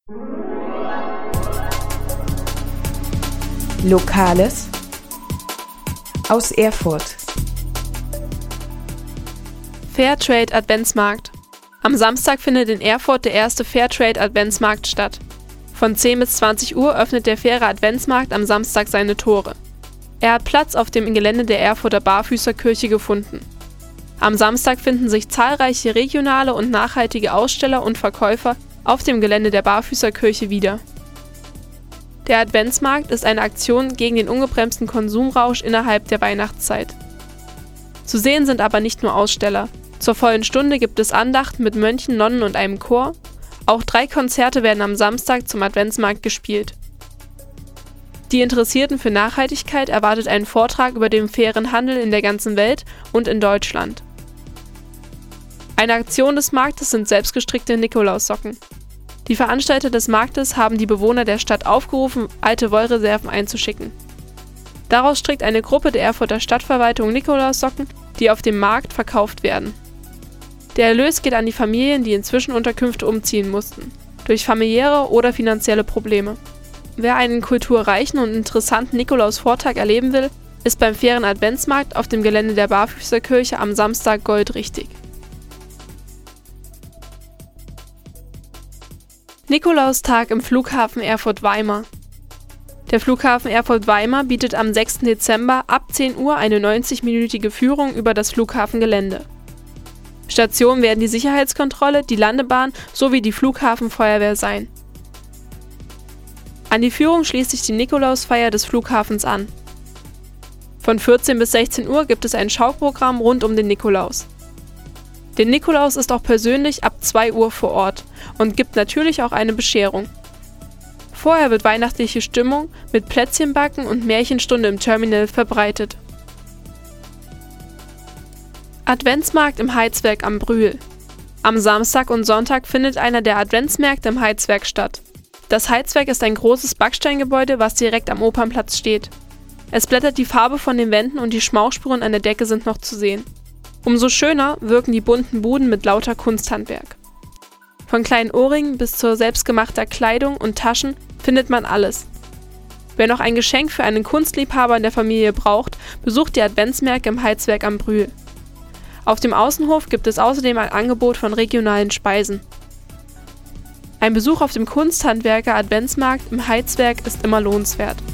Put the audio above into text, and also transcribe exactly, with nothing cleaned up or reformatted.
Lokales aus Erfurt. Fairtrade Adventsmarkt. Am Samstag findet in Erfurt der erste Fairtrade Adventsmarkt statt. Von zehn bis zwanzig Uhr öffnet der Faire Adventsmarkt am Samstag seine Tore. Er hat Platz auf dem Gelände der Erfurter Barfüßerkirche gefunden. Am Samstag finden sich zahlreiche regionale und nachhaltige Aussteller und Verkäufer auf dem Gelände der Barfüßerkirche wieder. Der Adventsmarkt ist eine Aktion gegen den ungebremsten Konsumrausch innerhalb der Weihnachtszeit. Zu sehen sind aber nicht nur Aussteller. Zur vollen Stunde gibt es Andachten mit Mönchen, Nonnen und einem Chor. Auch drei Konzerte werden am Samstag zum Adventsmarkt gespielt. Die Interessierten für Nachhaltigkeit erwartet einen Vortrag über den fairen Handel in der ganzen Welt und in Deutschland. Eine Aktion des Marktes sind selbstgestrickte Nikolaussocken. Die Veranstalter des Marktes haben die Bewohner der Stadt aufgerufen, alte Wollreserven einzuschicken. Daraus strickt eine Gruppe der Erfurter Stadtverwaltung Nikolaussocken, die auf dem Markt verkauft werden. Der Erlös geht an die Familien, die in Zwischenunterkünfte umziehen mussten, durch familiäre oder finanzielle Probleme. Wer einen kulturreichen und interessanten Nikolaus-Vortag erleben will, ist beim fairen Adventsmarkt auf dem Gelände der Barfüßerkirche am Samstag goldrichtig. Nikolaustag im Flughafen Erfurt-Weimar. Der Flughafen Erfurt-Weimar bietet am sechsten Dezember ab zehn Uhr eine neunzig-minütige Führung über das Flughafengelände. Station werden die Sicherheitskontrolle, die Landebahn sowie die Flughafenfeuerwehr sein. An die Führung schließt sich die Nikolausfeier des Flughafens an. Von vierzehn bis sechzehn Uhr gibt es ein Schauprogramm rund um den Nikolaus. Der Nikolaus ist auch persönlich ab zwei Uhr vor Ort und gibt natürlich auch eine Bescherung. Vorher wird weihnachtliche Stimmung mit Plätzchenbacken und Märchenstunde im Terminal verbreitet. Adventsmarkt im Heizwerk am Brühl. Am Samstag und Sonntag findet einer der Adventsmärkte im Heizwerk statt. Das Heizwerk ist ein großes Backsteingebäude, was direkt am Opernplatz steht. Es blättert die Farbe von den Wänden und die Schmauchspuren an der Decke sind noch zu sehen. Umso schöner wirken die bunten Buden mit lauter Kunsthandwerk. Von kleinen Ohrringen bis zur selbstgemachter Kleidung und Taschen findet man alles. Wer noch ein Geschenk für einen Kunstliebhaber in der Familie braucht, besucht die Adventsmärkte im Heizwerk am Brühl. Auf dem Außenhof gibt es außerdem ein Angebot von regionalen Speisen. Ein Besuch auf dem Kunsthandwerker Adventsmarkt im Heizwerk ist immer lohnenswert.